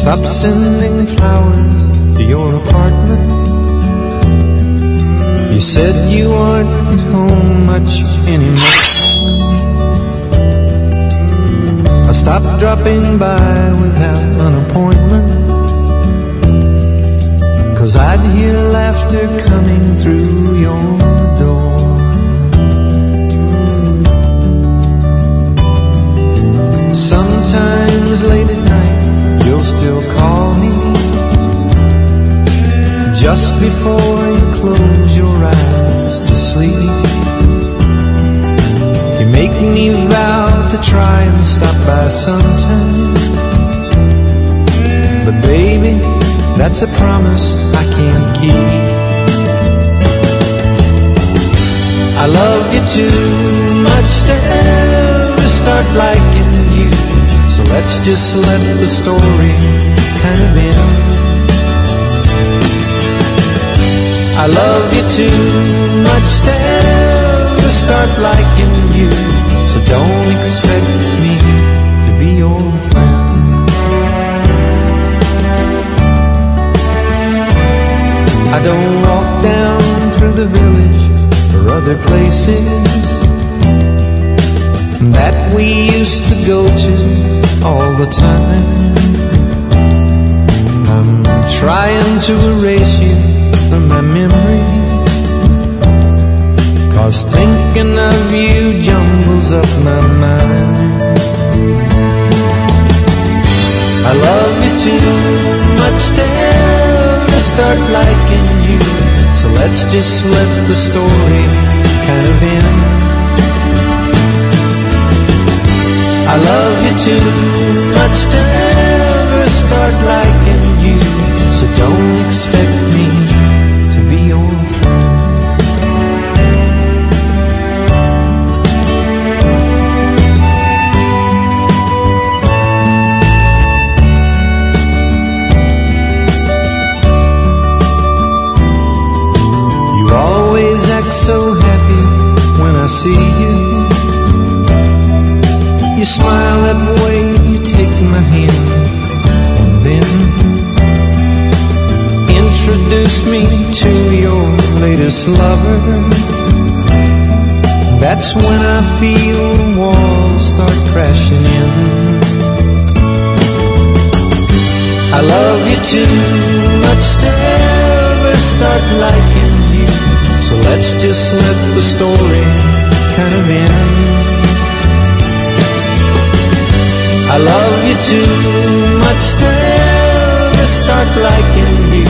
stopped sending flowers to your apartment. You said you aren't home much anymore. I stopped dropping by without an appointment, 'cause I'd hear laughter coming through your door. Sometimes late at night you'll still call me, just before you close your eyes to sleep. You make me vow to try and stop by sometime, but baby, that's a promise I can't keep. I love you too much to ever start liking you, so let's just let the story kind of end. I love you too much to ever start liking you, so don't expect me to be your friend. I don't walk down through the village or other places that we used to go to all the time. I'm trying to erase you from my memory, 'cause thinking of you jumbles up my mind. I love you too much to ever start liking you, so let's just let the story kind of end. I love you too much to ever start liking you, so don't expect me to be your friend. You always act so happy when I see you. You smile that way, you take my hand, and then introduce me to your latest lover. That's when I feel the walls start crashing in. I love you too much to ever start liking you, so let's just let the story kind of end. I love you too much to ever start liking you,